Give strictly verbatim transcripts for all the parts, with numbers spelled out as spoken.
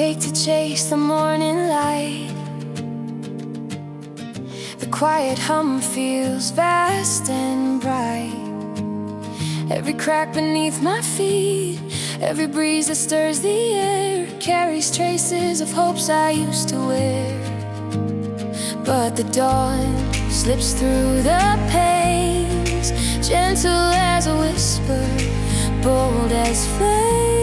Awake to chase the morning light. The quiet hum feels vast and bright. Every crack beneath my feet, every breeze that stirs the air, carries traces of hopes I used to wear. But the dawn slips through the panes, gentle as a whisper, bold as flames.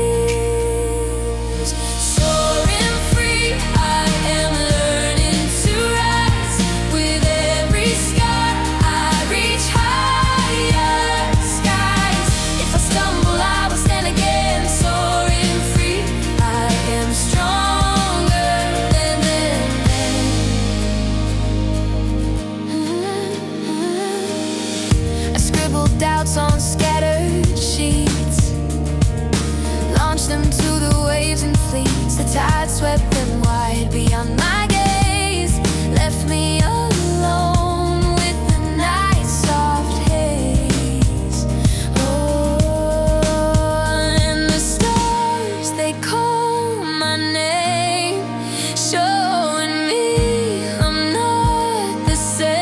Soaring free, I am learning to rise. With every scar, I reach higher skies. If I stumble, I will stand again. Soaring free, I am stronger than then. I scribbled doubts on scattered sheets, launched them to the waves and fleets. The tide swept them wide beyond my gaze, left me alone with the night's soft haze. Oh, and the stars, they call my name, showing me I'm not the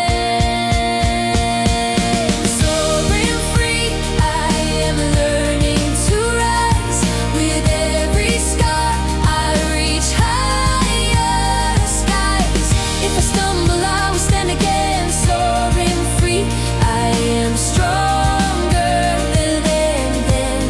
same. Soaring free, I am learning to rise. With every scar, I reach higher skies. If I stumble, I will stand again. Soaring free, I am stronger than then.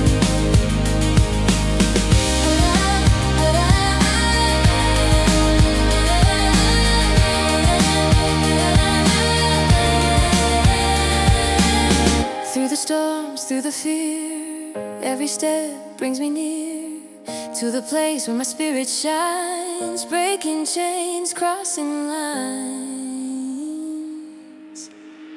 Through the storms, through the fear, every step brings me near to the place where my spirit shines, breaking chains, crossing lines.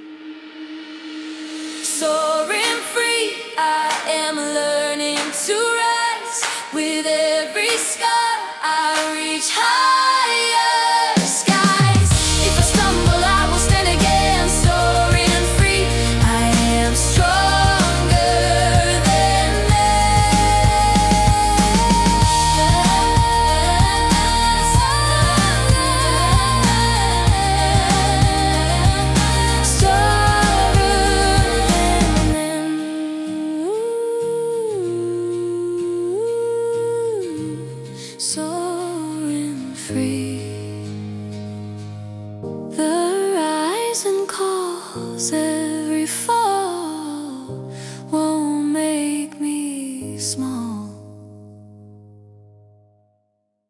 Soaring free, I am learning to rise. With every scar, I reach higher skies. If I stumble, I will stand again. Soaring free, I am stronger than then. Stronger than then. Soaring free. The horizon calls, every fall won't make me small.